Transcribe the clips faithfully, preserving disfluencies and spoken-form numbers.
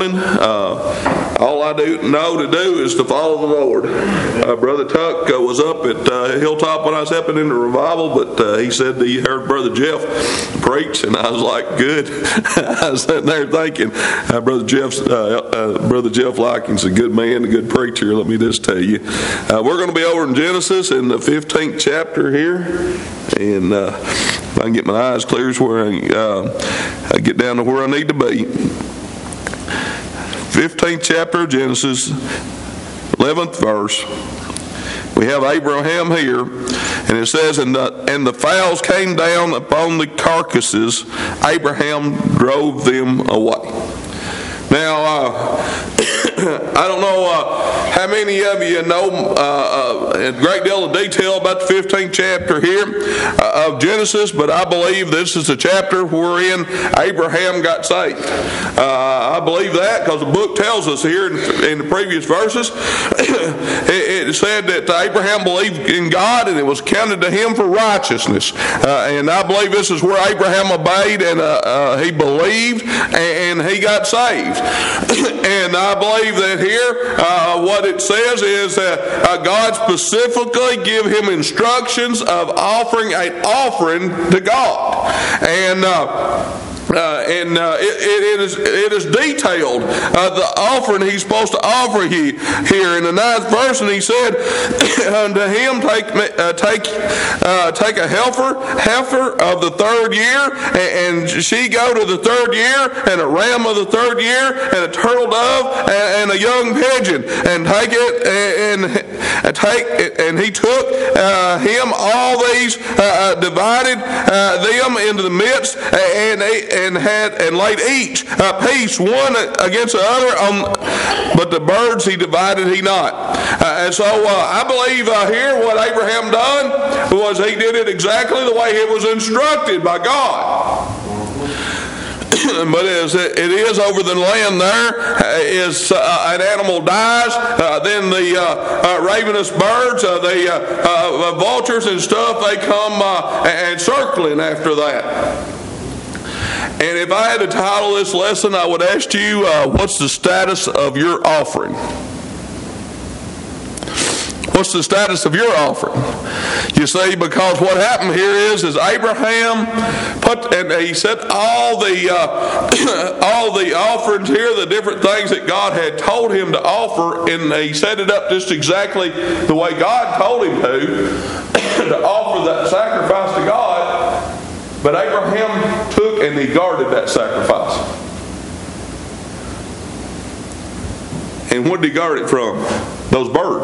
morning. Uh, all I do know to do is to follow the Lord. Uh, Brother Tuck uh, was up at uh, Hilltop when I was helping in the revival, but uh, he said that he heard Brother Jeff preach, and I was like, good. I was sitting there thinking, uh, Brother Jeff's, uh, uh, Brother Jeff Liking's a good man, a good preacher. Let me just tell you, uh, we're going to be over in Genesis in the fifteenth chapter here, and uh, if I can get my eyes clear, is where I, uh, I get down to where I need to be. fifteenth chapter of Genesis, eleventh verse. We have Abraham here, and it says, and the, and the fowls came down upon the carcasses. Abraham drove them away. Now, uh, I don't know uh, how many of you know uh, uh, a great deal of detail about the fifteenth chapter here uh, of Genesis, but I believe this is the chapter wherein Abraham got saved. Uh, I believe that because the book tells us here in, in the previous verses, it, it said that Abraham believed in God and it was counted to him for righteousness. Uh, and I believe this is where Abraham obeyed and uh, uh, he believed and he got saved. And I believe that here uh, what it says is that uh, God specifically give him instructions of offering an offering to God. And uh, Uh, and uh, it, it, is, it is detailed, uh, the offering he's supposed to offer he, here in the ninth verse, and he said unto him, take uh, take uh, take a heifer heifer of the third year, and, and she go to the third year, and a ram of the third year, and a turtle dove, and, and a young pigeon, and take it and, and take it, and he took uh, him all these uh, divided uh, them into the midst, and and And had and laid each a piece one against the other, on, but the birds he divided he not. Uh, and so uh, I believe uh, here what Abraham done was he did it exactly the way it was instructed by God. But as it is over the land there, is uh, an animal dies, uh, then the uh, uh, ravenous birds, uh, the uh, uh, vultures and stuff, they come uh, and circling after that. And if I had to title this lesson, I would ask you, uh, what's the status of your offering? What's the status of your offering? You see, because what happened here is, is Abraham put, and he set all the uh, all the offerings here, the different things that God had told him to offer, and he set it up just exactly the way God told him to, to offer that sacrifice to God. But Abraham took and he guarded that sacrifice. And what did he guard it from? Those birds.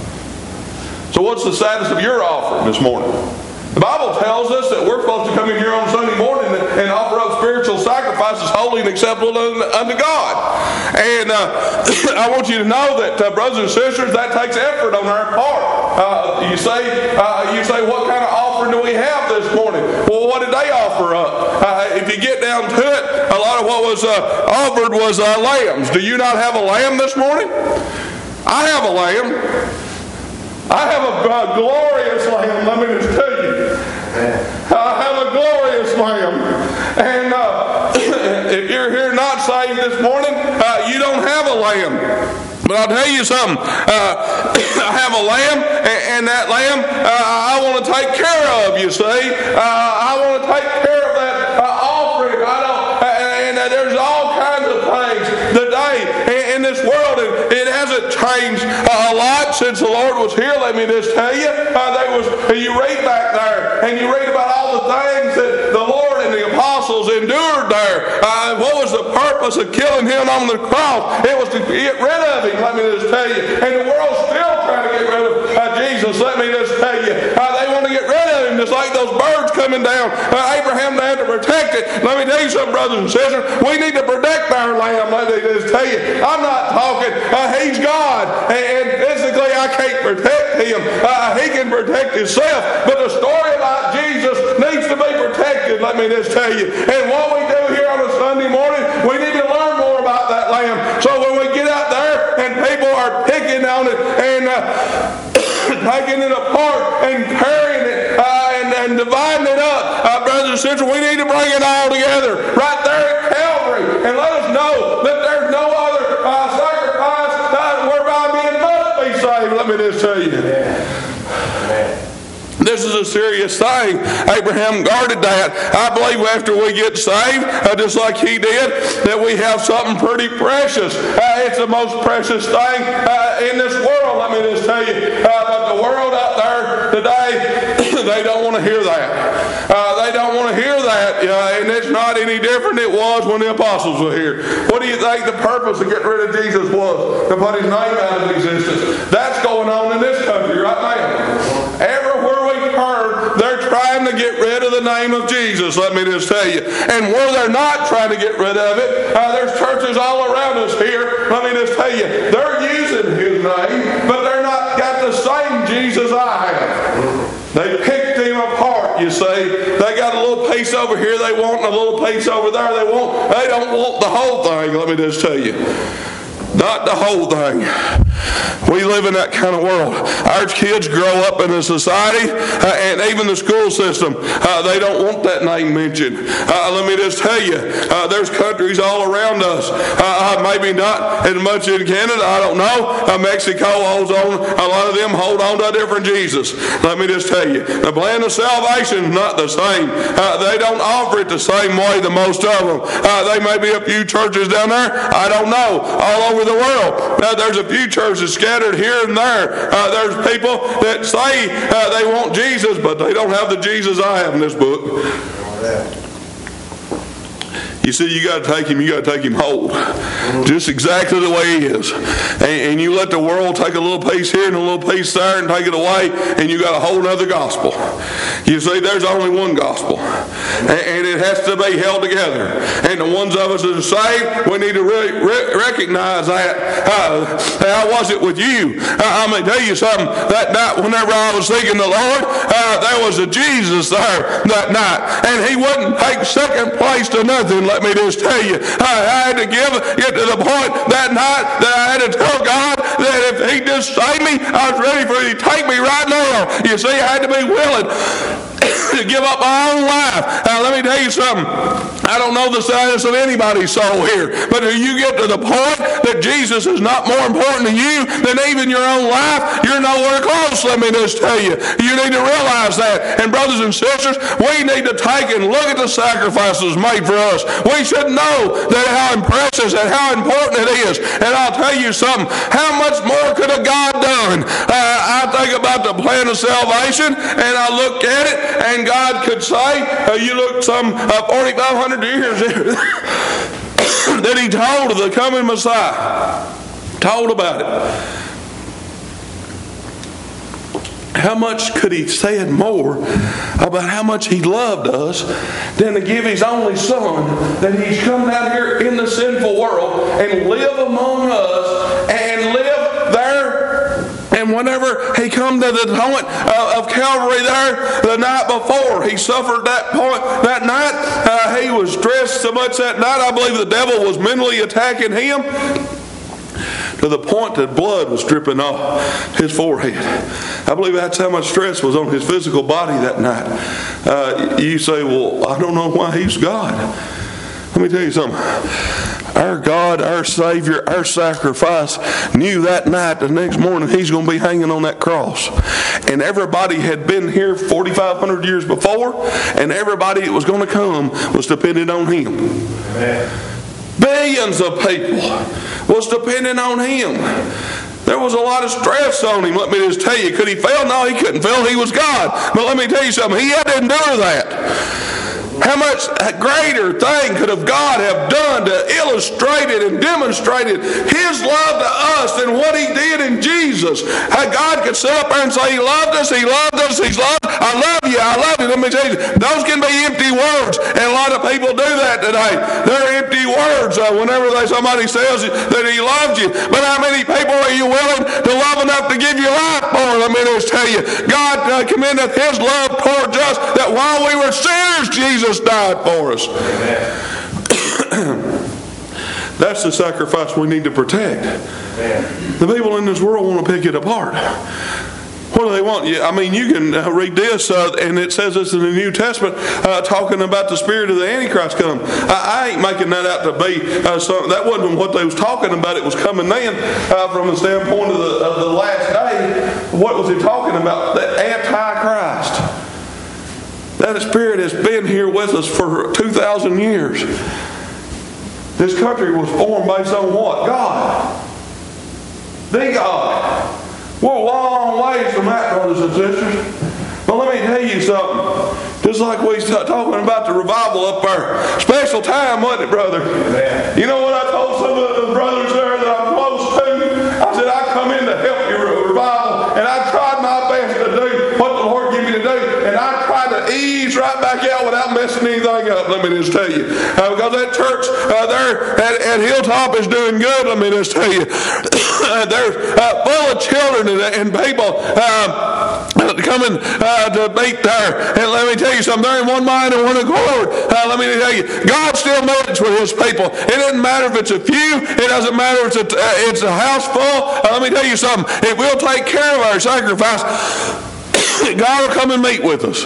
So what's the status of your offering this morning? The Bible tells us that we're supposed to come in here on Sunday morning and offer up spiritual sacrifices holy and acceptable unto God. And uh, I want you to know that, uh, brothers and sisters, that takes effort on our part. Uh, you say, uh, you say, what kind of offering do we have this morning? Well, what did they offer up? Uh, if you get down to it, a lot of what was uh, offered was uh, lambs. Do you not have a lamb this morning? I have a lamb. I have a uh, glorious lamb, let me just tell you. I have a glorious lamb. And uh, if you're here not saved this morning, uh, you don't have a lamb. But I'll tell you something. Uh, I have a lamb, and, and that lamb uh, I want to take care of, you see. Uh, I want to take care of that uh, offering. I don't, and uh, there's all kinds of things today in, in this world, and it hasn't changed uh, a lot since the Lord was here. Let me just tell you. Uh, there was, you read back there, and you read about all the things that the Lord and the apostles endured there. Uh, what was the purpose of killing him on the cross? It was to get rid of him, let me just tell you. And the world's still trying to get rid of uh, Jesus, let me just tell you. Uh, they want to get rid of him just like those birds coming down. Uh, Abraham had to protect it. Let me tell you something, brothers and sisters. We need to protect our lamb, let me just tell you. I'm not talking, uh, he's God. And physically I can't protect him. Uh, he can protect himself. But the story about Jesus needs to be protected, let me just tell you. And what we do here on a Sunday morning, we need to learn more about that lamb. So when we get out there and people are picking on it and uh, taking it apart and carrying it uh, and, and dividing it up, uh, brothers and sisters, we need to bring it all together right there at Calvary and let us know that there's no other this is a serious thing. Abraham guarded that. I believe after we get saved, uh, just like he did, that we have something pretty precious. Uh, it's the most precious thing uh, in this world, let me just tell you. Uh, but the world out there today, they don't want to hear that. Uh, they don't want to hear that, uh, and it's not any different than it was when the apostles were here. What do you think the purpose of getting rid of Jesus was? To put his name out of existence. That's going on in this country right now. Everywhere we've heard, they're trying to get rid of the name of Jesus, let me just tell you. And where they're not trying to get rid of it, uh, there's churches all around us here, let me just tell you, they're using his name, but they're not got the same Jesus I have. They picked him apart, you see. They got a little piece over here they want and a little piece over there they want. They don't want the whole thing, let me just tell you. Not the whole thing. We live in that kind of world. Our kids grow up in a society, uh, and even the school system, uh, they don't want that name mentioned. Uh, let me just tell you, uh, there's countries all around us. Uh, maybe not as much in Canada, I don't know. Uh, Mexico holds on, a lot of them hold on to a different Jesus. Let me just tell you, the plan of salvation is not the same. Uh, they don't offer it the same way, the most of them. Uh, they may be a few churches down there, I don't know, all over the world. Uh, there's a few churches scattered here and there. Uh, there's people that say uh, they want Jesus, but they don't have the Jesus I have in this book. You see, you got to take him, you got to take him whole. Just exactly the way he is. And, and you let the world take a little piece here and a little piece there and take it away, and you got a whole other gospel. You see, there's only one gospel. And, and it has to be held together. And the ones of us that are saved, we need to really re- recognize that. Uh, how was it with you? Uh, I'm going to tell you something. That night, whenever I was seeking the Lord, uh, there was a Jesus there that night. And he wouldn't take second place to nothing. Let me just tell you, I had to give, get to the point that night that I had to tell God that if he just saved me, I was ready for him to take me right now. You see, I had to be willing to give up my own life. Now, let me tell you something. I don't know the status of anybody's soul here, but if you get to the point that Jesus is not more important to you than even your own life, you're nowhere close, let me just tell you. You need to realize that. And brothers and sisters, we need to take and look at the sacrifices made for us. We should know that how impressive and how important it is. And I'll tell you something. How much more could a God done? Uh, I think about the plan of salvation, and I look at it, and God could say, uh, you look some uh, forty-five hundred years that he told of the coming Messiah, told about it. How much could he say more about how much he loved us than to give his only son, that he's come down here in the sinful world and live among us and live there. And whenever he come to the point of Calvary there the night before, he suffered that point that night. Uh, he was stressed so much that night, I believe the devil was mentally attacking him to the point that blood was dripping off his forehead. I believe that's how much stress was on his physical body that night. Uh, you say, well, I don't know why he's God. Let me tell you something. Our God, our Savior, our sacrifice knew that night, the next morning, he's going to be hanging on that cross. And everybody had been here forty-five hundred years before, and everybody that was going to come was dependent on him. Amen. Billions of people was dependent on him. There was a lot of stress on him. Let me just tell you. Could he fail? No, he couldn't fail. He was God. But let me tell you something. He had to endure that. How much greater thing could have God have done to illustrate it and demonstrated his love to us than what he did in Jesus? How God could sit up there and say he loved us, he loved us, he's loved, I love you, I love you. Let me tell you, those can be empty words, and a lot of people do that today. They're empty words uh, whenever they, somebody says that he loves you. But how many people are you willing to love enough to give your life for? Let me just tell you, God uh, commendeth his love towards us that while we were sinners, Jesus died for us. That's the sacrifice we need to protect. Amen. The people in this world want to pick it apart. What do they want? I mean, you can uh, read this, uh, and it says this in the New Testament, uh, talking about the spirit of the Antichrist come. I, I ain't making that out to be uh, something. That wasn't what they was talking about. It was coming then uh, from the standpoint of the, of the last day. What was he talking about? The Antichrist. That Spirit has been here with us for two thousand years. This country was formed based on what? God. The God. We're a long ways from that, brothers and sisters. But let me tell you something. Just like we started talking about the revival up there. Special time, wasn't it, brother? Amen. You know what I told some of the brothers there that I'm close to? I said, I come in to help your revival, and I tried my best to do what the Lord gave me to do, and I tried to ease right back out without messing anything up, let me just tell you. Uh, because that church uh, there at, at Hilltop is doing good, let me just tell you. They're uh, full of children and, and people uh, coming uh, to meet there. And let me tell you something, they're in one mind and one accord. Uh, let me tell you, God still moves with His people. It doesn't matter if it's a few. It doesn't matter if it's a, uh, it's a house full. Uh, let me tell you something, if we'll take care of our sacrifice, God will come and meet with us.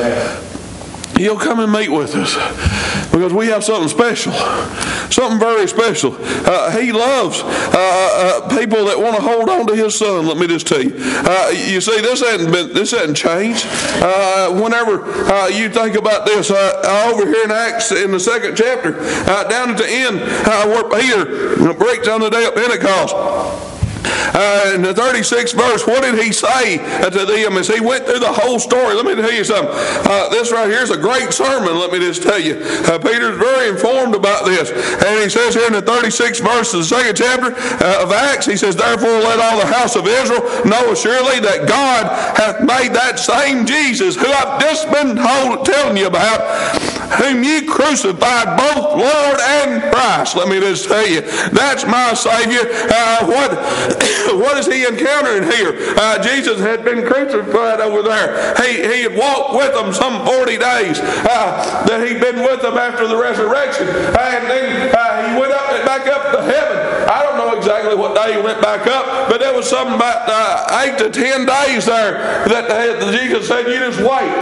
He'll come and meet with us because we have something special, something very special. Uh, he loves uh, uh, people that want to hold on to His Son. Let me just tell you. Uh, you see, this hasn't been, this hasn't changed. Uh, whenever uh, you think about this, uh, over here in Acts, in the second chapter, uh, down at the end, uh, where Peter breaks on the day of Pentecost. Uh, in the thirty-sixth verse, what did he say to them as he went through the whole story? Let me tell you something. Uh, this right here is a great sermon, let me just tell you. Uh, Peter's very informed about this. And he says here in the thirty-sixth verse of the second chapter uh, of Acts, he says, therefore let all the house of Israel know surely that God hath made that same Jesus, who I've just been told, telling you about, whom you crucified, both Lord and Christ. Let me just tell you, that's my Savior. Uh, what... What is he encountering here? Uh, Jesus had been crucified over there. He, he had walked with them some forty days. Uh, that he'd been with them after the resurrection. And then uh, he went up back up to heaven. I don't know exactly what day he went back up, but there was something about uh, eight to ten days there that uh, Jesus said, you just wait.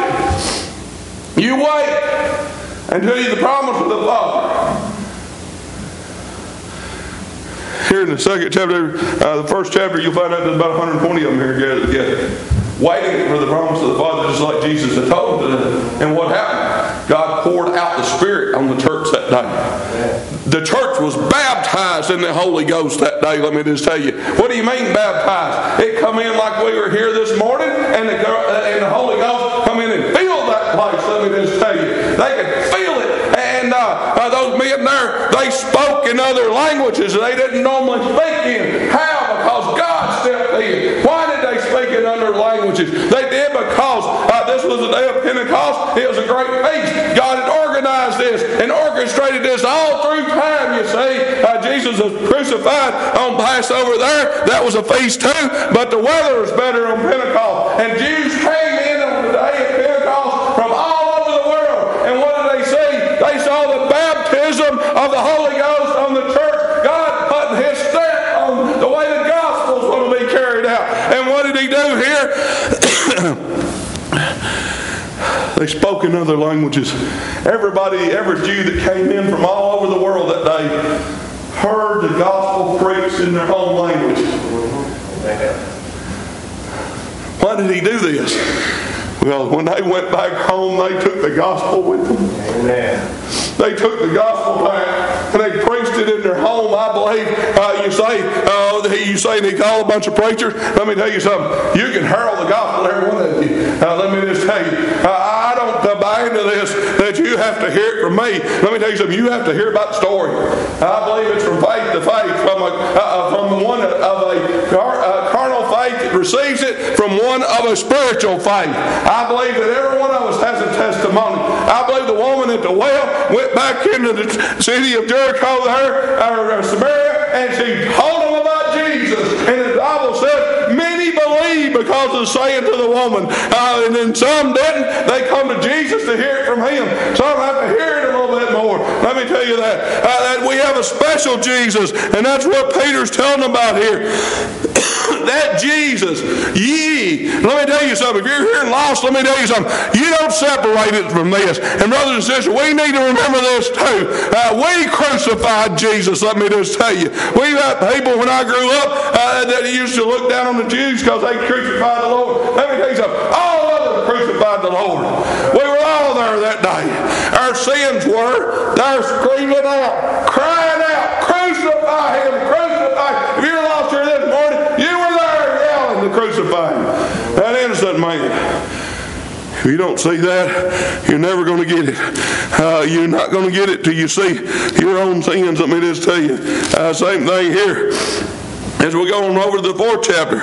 You wait until you the promise of the Father. Here in the second chapter, uh, the first chapter, you'll find out there's about one hundred twenty of them here gathered together, waiting for the promise of the Father, just like Jesus had told them. And what happened? God poured out the Spirit on the church that day. The church was baptized in the Holy Ghost that day, let me just tell you. What do you mean baptized? It come in like we were here this morning, and the, and the Holy Ghost come in and filled that place, let me just tell you. They could feel it. And uh, uh, those men there, they spoke in other languages they didn't normally speak in. How? Because God stepped in. Why did they speak in other languages? They did because uh, this was the day of Pentecost. It was a great feast. God had organized this and orchestrated this all through time, you see. Uh, Jesus was crucified on Passover there. That was a feast too. But the weather was better on Pentecost. And Jews came in on the day of Pentecost from all over the world. And what did they see? They saw the baptism of the Holy Ghost on the church. God putting His stamp on the way the gospel's going to be carried out. And what did He do here? They spoke in other languages. Everybody, every Jew that came in from all over the world that day heard the gospel preached in their own language. Why did He do this? Well, when they went back home, they took the gospel with them. Amen. They took the gospel back and they preached it in their home. I believe uh, you say uh, you say and he called a bunch of preachers. Let me tell you something. You can herald the gospel, every one of you. Uh, let me just tell you. Uh, I don't uh, buy into this that you have to hear it from me. Let me tell you something. You have to hear about the story. I believe it's from faith to faith, from a uh, from one of a car, uh, carnal faith that receives it, from one of a spiritual faith. I believe that every one of us has a testimony. I believe the woman at the well went back into the city of Jericho there, or Samaria, and she told them about Jesus. And the Bible says many believed because of saying to the woman. Uh, and then some didn't. They come to Jesus to hear it from Him. Some have to hear it a little bit more. Let me tell you that. Uh, that we have a special Jesus. And that's what Peter's telling about here. That Jesus, ye, let me tell you something. If you're here and lost, let me tell you something. You don't separate it from this. And brothers and sisters, we need to remember this too. Uh, we crucified Jesus, let me just tell you. We've had people when I grew up uh, that used to look down on the Jews because they crucified the Lord. Let me tell you something. All of us that crucified the Lord. We were all there that day. Our sins were there screaming out, crying out, crucify him, crucify him. If you're lost here this morning, you were there yelling to crucify him. That innocent man. If you don't see that, you're never going to get it. Uh, you're not going to get it till you see your own sins. Let me just tell you. Uh, same thing here. As we go on over to the fourth chapter,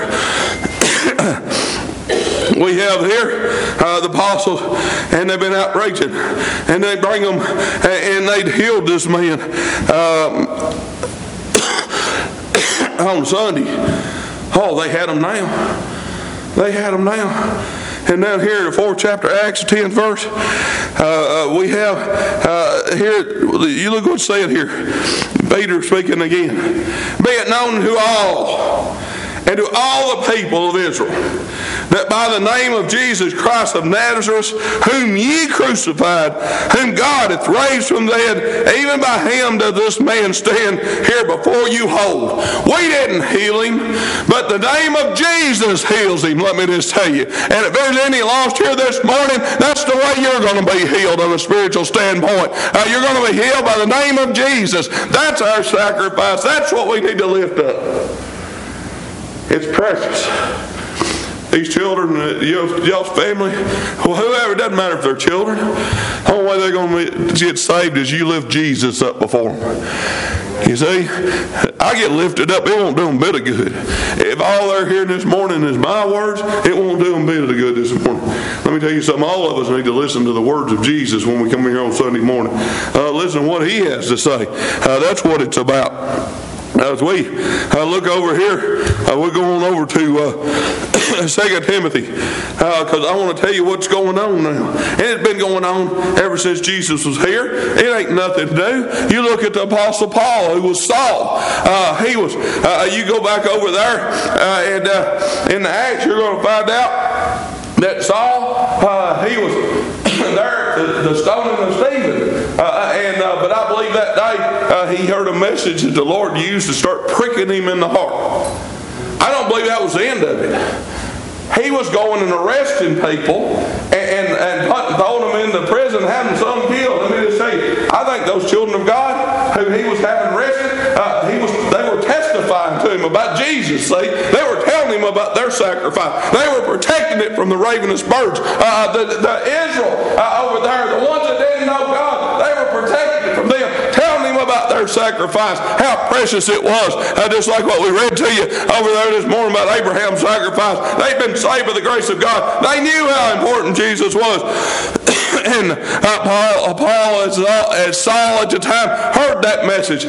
we have here uh, the apostles, and they've been out preaching, and they bring them, and they'd healed this man um, on Sunday. Oh, they had him now. They had him now. And down here in the fourth chapter, Acts, the tenth verse, uh, we have uh, here, you look what's said here. Peter speaking again. Be it known to all, and to all the people of Israel, that by the name of Jesus Christ of Nazareth, whom ye crucified, whom God hath raised from the dead, even by him does this man stand here before you whole. We didn't heal him, but the name of Jesus heals him, let me just tell you. And if there's any lost here this morning, that's the way you're going to be healed on a spiritual standpoint. Uh, you're going to be healed by the name of Jesus. That's our sacrifice. That's what we need to lift up. It's precious. These children, y'all's family, well, whoever, it doesn't matter if they're children. The only way they're going to get saved is you lift Jesus up before them. You see, I get lifted up, it won't do them a bit of good. If all they're hearing this morning is my words, it won't do them a bit of good this morning. Let me tell you something, all of us need to listen to the words of Jesus when we come in here on Sunday morning. Uh, listen to what he has to say. Uh, that's what it's about. As we uh, look over here, uh, we're going over to uh, Second Timothy, because uh, I want to tell you what's going on now. And it's been going on ever since Jesus was here. It ain't nothing to do. You look at the Apostle Paul, who was Saul. Uh, he was. Uh, you go back over there, uh, and uh, in the Acts, you're going to find out that Saul, uh, he was there at the stoning of Stephen. Uh, and uh, but I believe that day uh, he heard a message that the Lord used to start pricking him in the heart. I don't believe that was the end of it. He was going and arresting people and, and, and throwing them into prison, having some killed. Let me just say, I think those children of God who he was having arrested, uh, he was they were testifying to him about Jesus. See, they were telling him about their sacrifice. They were protecting it from the ravenous birds. Uh, the, the Israel uh, over there, the ones that didn't know God, they were protecting it from them, telling him about their sacrifice, how precious it was. Uh, just like what we read to you over there this morning about Abraham's sacrifice. They've been saved by the grace of God. They knew how important Jesus was. And uh, Paul, uh, Paul as, uh, as Saul at the time, heard that message.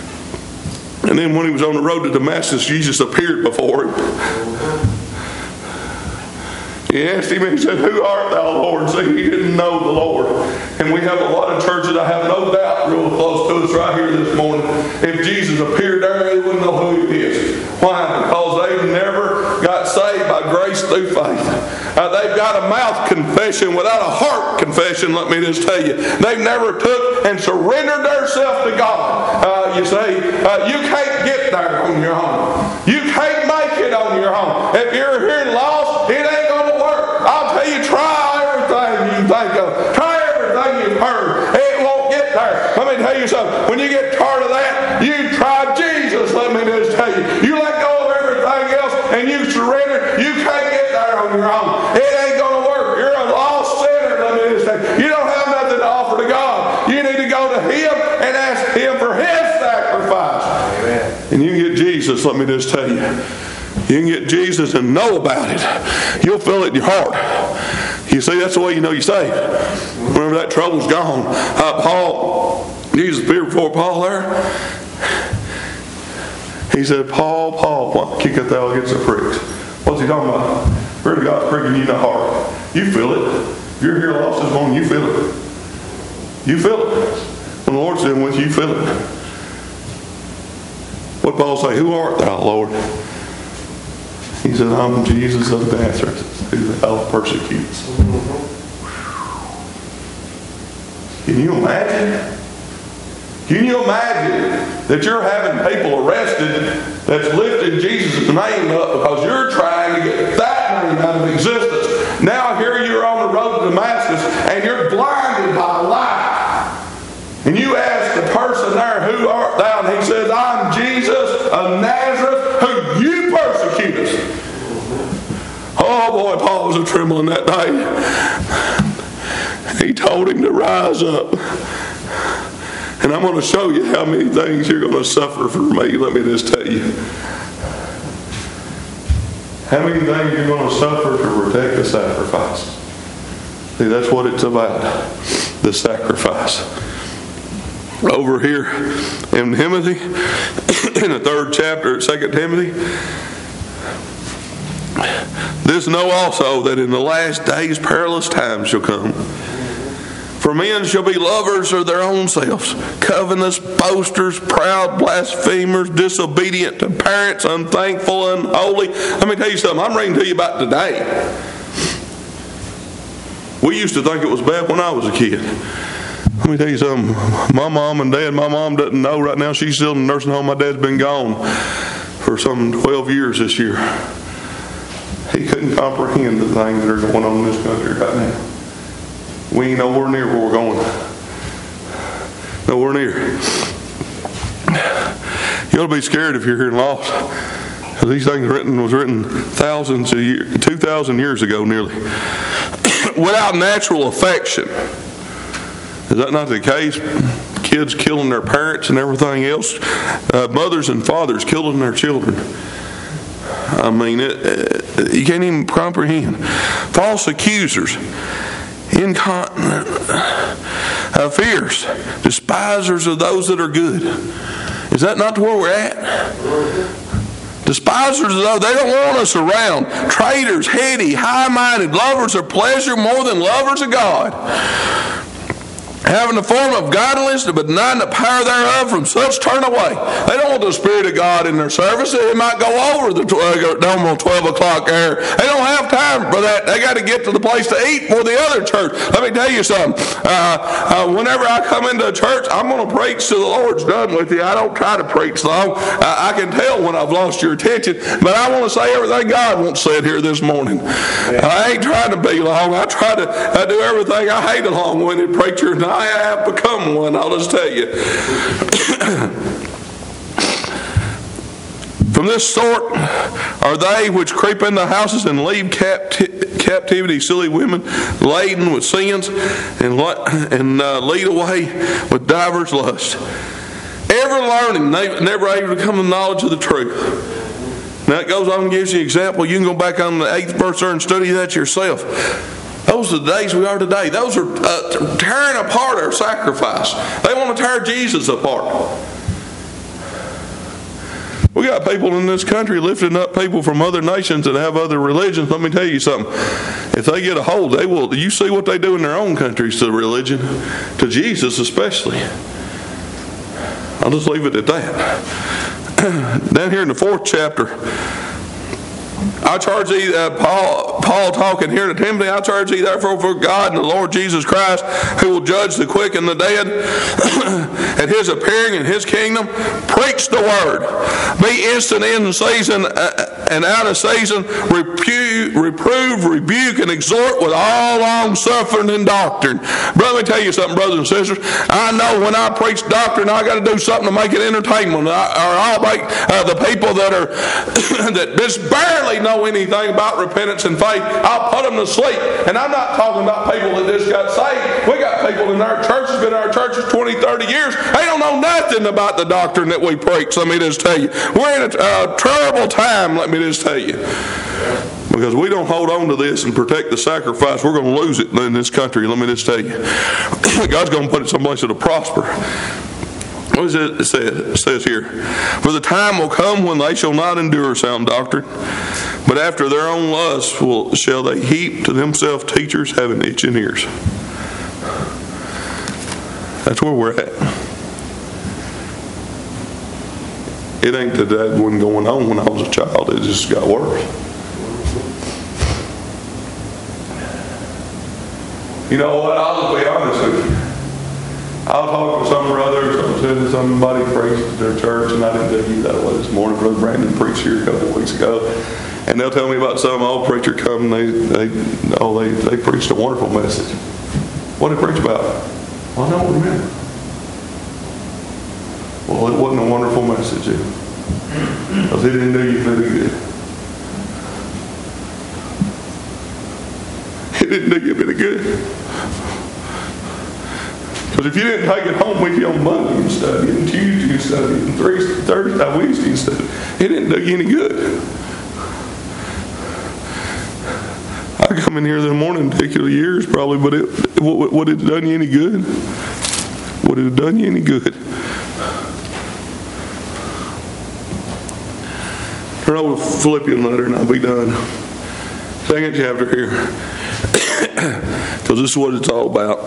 And then when he was on the road to Damascus, Jesus appeared before him. He asked him, and he said, "Who art thou, Lord?" See, he didn't know the Lord. And we have a lot of churches, I have no doubt, real close to us right here this morning. If Jesus appeared there, they wouldn't know who he is. Why? Because they've never got saved by grace through faith. Uh, they've got a mouth confession without a heart confession, let me just tell you. They've never took and surrendered themselves to God. Uh, you see, uh, you can't get there on your own. You can't make it on your own. If you're here lost, it ain't going to work. I'll tell you, try everything you think of. Try everything you've heard. It won't get there. Let me tell you something. When you get tired of that, you try Jesus, let me just tell you. You let go of everything else and you surrender, you can't get there on your own. It ain't going to work. You're a lost sinner, let me just tell you. You don't have nothing to offer to God. You need to go to Him and ask Him for His sacrifice. Amen. And you can get Jesus, let me just tell you. You can get Jesus and know about it. You'll feel it in your heart. You see, that's the way you know you're saved. Whenever that trouble's gone. Uh, Paul, Jesus appeared before Paul there. He said, "Paul, Paul, why kicketh thou against the pricks?" What's he talking about? Where God's pricking you in the heart. You feel it. If you're here lost this morning, you feel it. You feel it. When the Lord's in with you, you feel it. What did Paul say? "Who art thou, Lord?" He said, "I'm Jesus of Nazareth, who thou persecutest." Can you imagine? Can you imagine that you're having people arrested that's lifting Jesus' name up because you're trying to get that name out of existence? Now here you're of Nazareth, whom you persecutest. Oh boy, Paul was a trembling that day. He told him to rise up. And I'm going to show you how many things you're going to suffer for me. Let me just tell you. How many things you're going to suffer to protect the sacrifice. See, that's what it's about. The sacrifice. Over here in Timothy, in the third chapter of Second Timothy, this know also that in the last days perilous times shall come. For men shall be lovers of their own selves, covetous, boasters, proud, blasphemers, disobedient to parents, unthankful, unholy. Let me tell you something. I'm reading to you about today. We used to think it was bad when I was a kid. Let me tell you something. My mom and dad, my mom doesn't know right now. She's still in the nursing home. My dad's been gone for some twelve years this year. He couldn't comprehend the things that are going on in this country right now. We ain't nowhere near where we're going. Nowhere near. You ought to be scared if you're here and lost. These things written was written thousands of years, two thousand years ago, nearly. Without natural affection. Is that not the case? Kids killing their parents and everything else. Uh, mothers and fathers killing their children. I mean, it, it, you can't even comprehend. False accusers. Incontinent, uh, fierce, despisers of those that are good. Is that not where we're at? Despisers of those, they don't want us around. Traitors, heady, high-minded, lovers of pleasure more than lovers of God. Having the form of godliness, but denying the power thereof, from such turn away. They don't want the Spirit of God in their service. They might go over the normal twelve o'clock hour. They don't have time for that. They got to get to the place to eat for the other church. Let me tell you something. Uh, uh, whenever I come into a church, I'm going to preach till the Lord's done with you. I don't try to preach long. I, I can tell when I've lost your attention. But I want to say everything God wants said here this morning. I ain't trying to be long. I try to I do everything. I hate a long-winded preacher. And I have become one, I'll just tell you. From this sort are they which creep into houses and leave capti- captivity silly women laden with sins, and, and uh, lead away with divers lusts. Ever learning, never able to come to the knowledge of the truth. Now it goes on and gives you an example. You can go back on the eighth verse there and study that yourself. Those are the days we are today. Those are uh, tearing apart our sacrifice. They want to tear Jesus apart. We got people in this country lifting up people from other nations that have other religions. Let me tell you something. If they get a hold, they will. You see what they do in their own countries to religion, to Jesus especially. I'll just leave it at that. Down here in the fourth chapter, I charge thee, uh, Paul, Paul talking here to Timothy, I charge thee therefore for God and the Lord Jesus Christ, who will judge the quick and the dead, at his appearing in his kingdom, preach the word. Be instant in season uh, and out of season, repu- reprove, rebuke, and exhort with all long suffering and doctrine. Brother, let me tell you something, brothers and sisters. I know when I preach doctrine, I got to do something to make it entertainment, or I'll make uh, the people that are that just barely know anything about repentance and faith, I'll put them to sleep. And I'm not talking about people that just got saved. We got people in our churches, been in our churches twenty, thirty years. They don't know nothing about the doctrine that we preach. Let me just tell you. We're in a uh, terrible time, let me just tell you. Because we don't hold on to this and protect the sacrifice, we're going to lose it in this country. Let me just tell you. God's going to put it someplace that'll prosper. What is it? It says, it says here, for the time will come when they shall not endure sound doctrine, but after their own lusts will, shall they heap to themselves teachers having itching ears. That's where we're at. It ain't that that wasn't going on when I was a child. It just got worse. You know what? I'll just be honest with you. I was talking to some brother, somebody preached at their church, and I didn't tell you that way this morning. Brother Brandon preached here a couple of weeks ago, and they'll tell me about some old preacher coming. They, they, oh, they, they preached a wonderful message. What did they preach about? Well, I don't remember. Well, it wasn't a wonderful message. Because he didn't do you very good. He didn't do you very good. Because if you didn't take it home with you on Monday and study, and Tuesday and study, and Thursday, Wednesday and study, it didn't do you any good. I come in here in the morning, take you years probably, but it, would, would it have done you any good? Would it have done you any good? Turn over the Philippian letter and I'll be done. Second chapter here. Because this is what it's all about.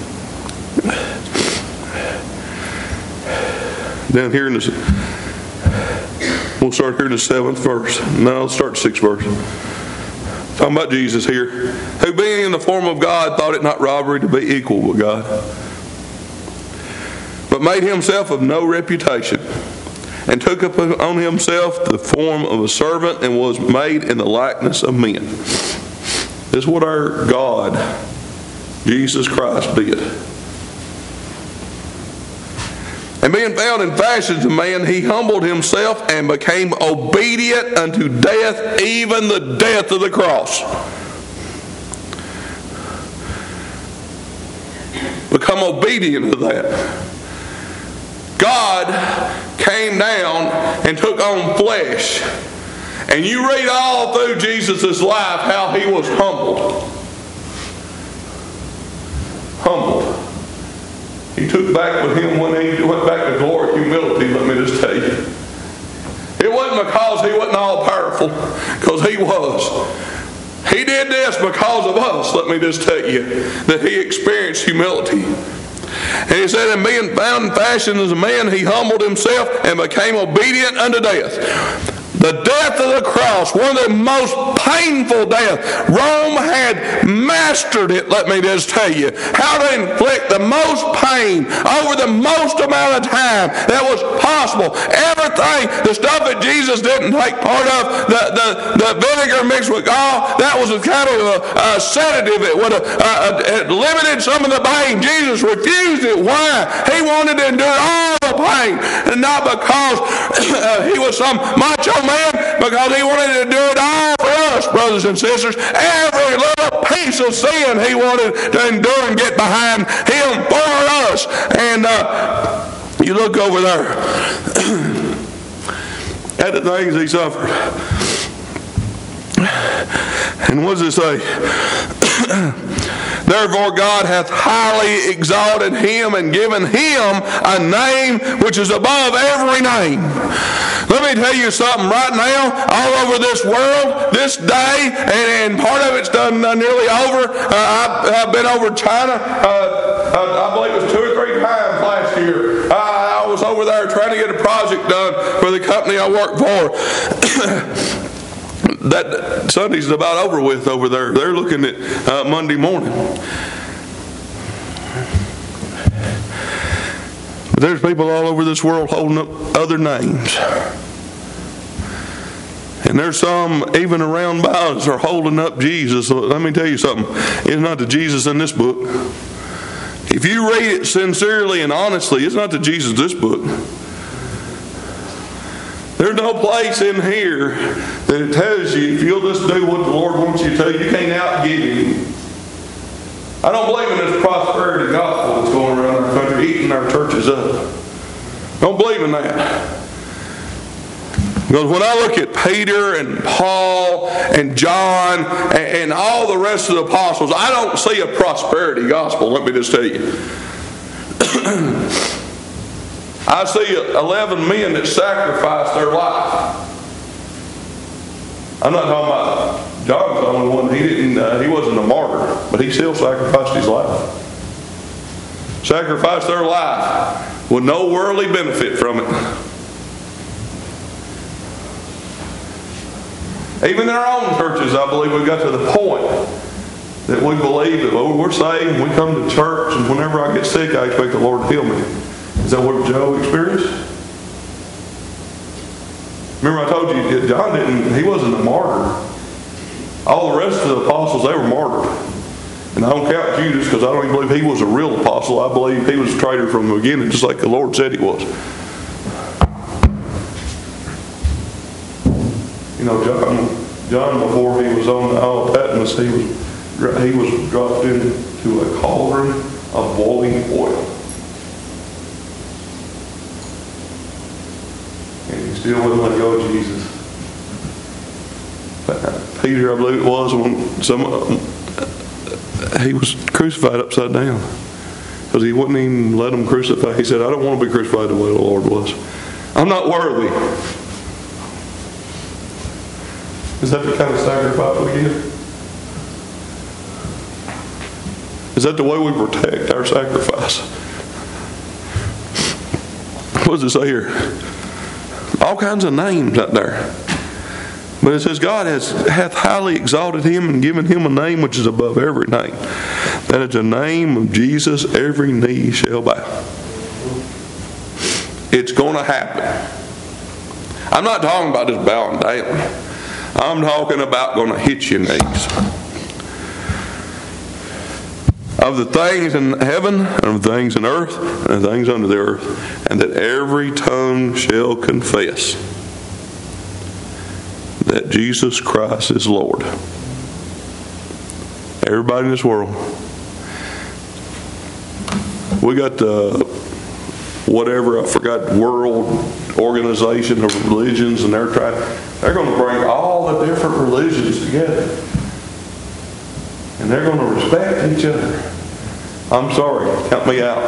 Down here in the, we'll start here in the seventh verse. No, I'll start the sixth verse. Talking about Jesus here. Who being in the form of God thought it not robbery to be equal with God, but made himself of no reputation, and took upon himself the form of a servant, and was made in the likeness of men. This is what our God, Jesus Christ, did. And being found in fashion as a man, he humbled himself and became obedient unto death, even the death of the cross. Become obedient to that. God came down and took on flesh. And you read all through Jesus' life how he was humbled. Humbled. He took back with him when he went back to glory, humility, let me just tell you. It wasn't because he wasn't all powerful, because he was. He did this because of us, let me just tell you, that he experienced humility. And he said, and being found in fashion as a man, he humbled himself and became obedient unto death. The death of the cross, one of the most painful deaths. Rome had mastered it, let me just tell you. How to inflict the most pain over the most amount of time that was possible. Everything, the stuff that Jesus didn't take part of, the, the, the vinegar mixed with gall, that was a kind of a, a sedative. It would have uh, it limited some of the pain. Jesus refused it. Why? He wanted to endure all the pain. And not because uh, he was some macho man, because he wanted to do it all for us, brothers and sisters. Every little piece of sin he wanted to endure and get behind him for us. And uh, you look over there at the things he suffered. And what does it say? Therefore God hath highly exalted him and given him a name which is above every name. Let me tell you something right now, all over this world, this day, and, and part of it's done uh, nearly over. Uh, I've, I've been over China, uh, I, I believe it was two or three times last year. Uh, I was over there trying to get a project done for the company I work for. That Sunday's about over with over there. They're looking at uh, Monday morning. But there's people all over this world holding up other names. And there's some even around by us are holding up Jesus. So let me tell you something. It's not the Jesus in this book. If you read it sincerely and honestly, it's not the Jesus in this book. There's no place in here that it tells you if you'll just do what the Lord wants you to, you can't outgive him. I don't believe in this prosperity gospel that's going around our country, eating our churches up. Don't believe in that. Because when I look at Peter and Paul and John and, and all the rest of the apostles, I don't see a prosperity gospel, let me just tell you. I see eleven men that sacrificed their life. I'm not talking about John's the only one. He didn't. Uh, he wasn't a martyr, but he still sacrificed his life. Sacrificed their life with no worldly benefit from it. Even in our own churches, I believe we got to the point that we believe that oh, we're saved and we come to church, and whenever I get sick, I expect the Lord to heal me. Is that what Job experienced? Remember I told you that John didn't, he wasn't a martyr. All the rest of the apostles, they were martyred. And I don't count Judas because I don't even believe he was a real apostle. I believe he was a traitor from the beginning, just like the Lord said he was. You know, John, John before he was on the Isle of Patmos, he was he was dropped into a cauldron of boiling oil, and he still wouldn't let go of Jesus. Peter, I believe it was, when some he was crucified upside down because he wouldn't even let them crucify. He said, "I don't want to be crucified the way the Lord was. I'm not worthy." Is that the kind of sacrifice we give? Is that the way we protect our sacrifice? What does it say here? All kinds of names out there. But it says, God has hath highly exalted him and given him a name which is above every name. That at the name of Jesus every knee shall bow. It's going to happen. I'm not talking about just bowing down. I'm talking about going to hit your knees. Of the things in heaven, and of the things in earth, and the things under the earth, and that every tongue shall confess that Jesus Christ is Lord. Everybody in this world. We got the whatever, I forgot, World Organization of Religions, and they're trying, they're going to bring all the different religions together. And they're going to respect each other. I'm sorry, count me out.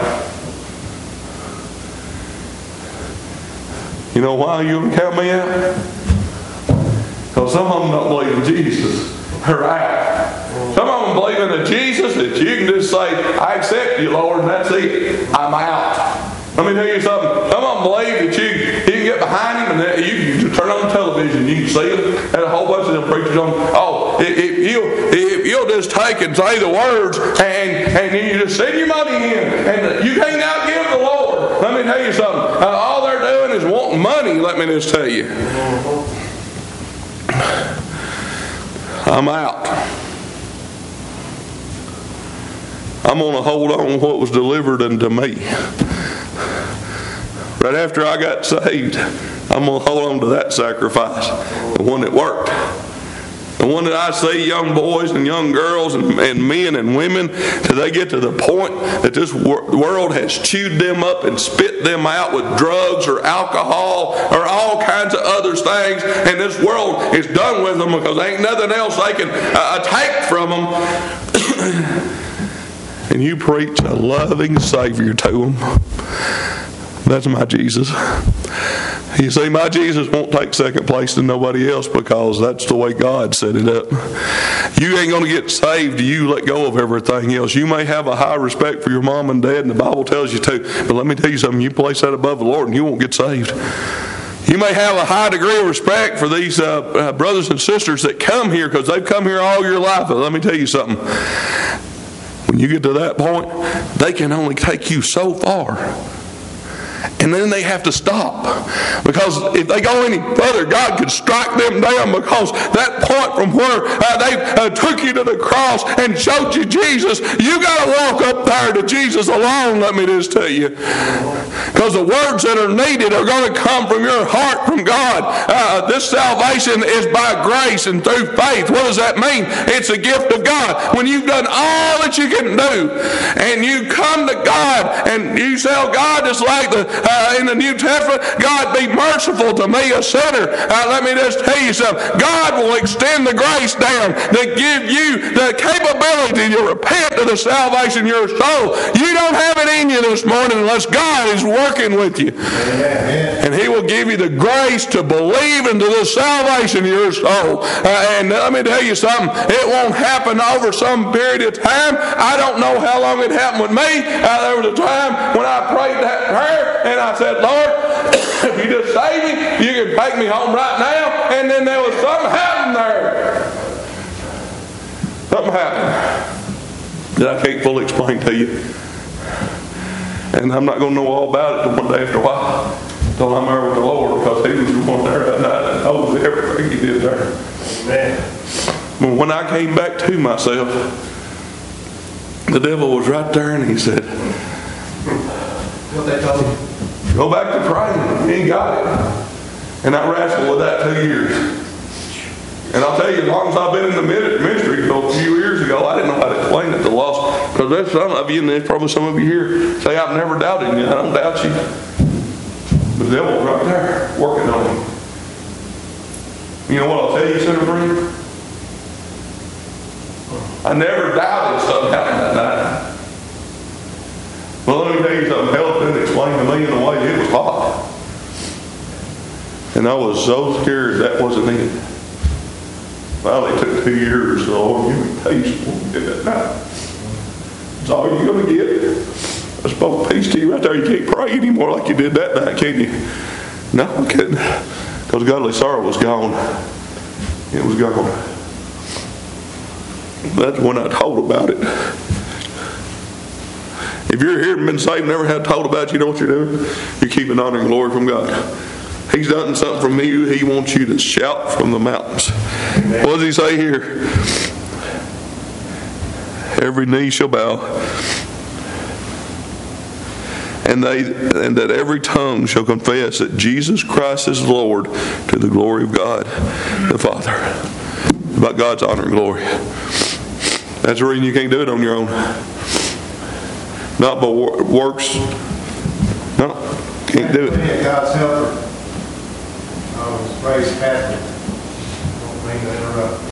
You know why you can count me out? Because some of them don't believe in Jesus. They're out. Some of them believe in a Jesus that you can just say, "I accept you, Lord," and that's it. I'm out. Let me tell you something. Some of them believe that you, you can get behind him and that you can turn on the television, you can see him, and a whole bunch of them preachers on, oh, if, if, you'll, if you'll just take and say the words and, and then you just send your money in, and you can't outgive the Lord. Let me tell you something. Uh, all they're doing is wanting money, let me just tell you. I'm out. I'm going to hold on to what was delivered unto me. Right after I got saved, I'm going to hold on to that sacrifice, the one that worked. The one that I see young boys and young girls and, and men and women, till they get to the point that this wor- world has chewed them up and spit them out with drugs or alcohol or all kinds of other things, and this world is done with them because there ain't nothing else they can uh, take from them. And you preach a loving Savior to them. That's my Jesus. You see, my Jesus won't take second place to nobody else because that's the way God set it up. You ain't going to get saved till you let go of everything else. You may have a high respect for your mom and dad, and the Bible tells you to, but let me tell you something, you place that above the Lord and you won't get saved. You may have a high degree of respect for these uh, uh, brothers and sisters that come here because they've come here all your life, but let me tell you something. When you get to that point, they can only take you so far. And then they have to stop. Because if they go any further, God could strike them down, because that point from where uh, they uh, took you to the cross and showed you Jesus, you got to walk up there to Jesus alone, let me just tell you. Because the words that are needed are going to come from your heart, from God. Uh, this salvation is by grace and through faith. What does that mean? It's a gift of God. When you've done all that you can do, and you come to God, and you tell God, just like the Uh, in the New Testament, God, be merciful to me, a sinner. Uh, let me just tell you something. God will extend the grace down to give you the capability to repent of the salvation of your soul. You don't have it in you this morning unless God is working with you. Amen. And He will give you the grace to believe into the salvation of your soul. Uh, and let me tell you something. It won't happen over some period of time. I don't know how long it happened with me. Uh, there was a time when I prayed that prayer, and I said, Lord, if you just save me, you can take me home right now. And then there was something happened there. Something happened that I can't fully explain to you. And I'm not going to know all about it one day after a while, until I'm there with the Lord, because He was the one there that night that knows everything He did there. Amen. But when I came back to myself, the devil was right there, and he said, what they told you? Go back to praying. You ain't got it. And I wrestled with that two years. And I'll tell you, as long as I've been in the ministry, a few years ago, I didn't know how to explain it to lost. Because there's some of you, and there's probably some of you here, say, I've never doubted you. I don't doubt you. But the devil's right there, working on you. You know what I'll tell you, sinner friend? I never doubted something happened that night. Well, let me tell you something. Hell couldn't explain to me in the way it was hot. And I was so scared that wasn't it. Finally, it took two years, so Lord, give me patience when we did that night. That's all you're going to get. I spoke peace to you right there. You can't pray anymore like you did that night, can you? No, I couldn't. Because godly sorrow was gone. It was gone. That's when I told about it. If you're here and been saved and never had told about it, you know what you're doing? You're keeping honor and glory from God. He's done something from you. He wants you to shout from the mountains. Amen. What does he say here? Every knee shall bow, and they and that every tongue shall confess that Jesus Christ is Lord, to the glory of God the Father. About God's honor and glory. That's the reason you can't do it on your own. Not by works. No, can't do it. God's helper. I was raised Catholic. Don't mean to interrupt.